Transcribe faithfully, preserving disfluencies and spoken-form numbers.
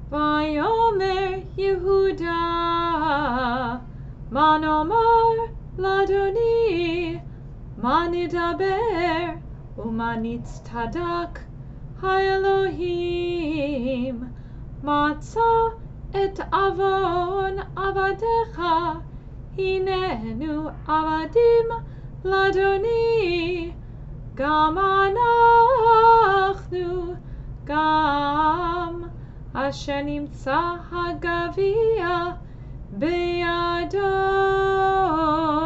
Vayomer Yehuda, Ma nomar l'Adoni, Ma nidaber u'ma nitztadak ha'Elohim, Matzah et avon avadecha, Hinenu avadim l'Adoni, Gam anachnu, Gam asher nimtza hagavia beyado.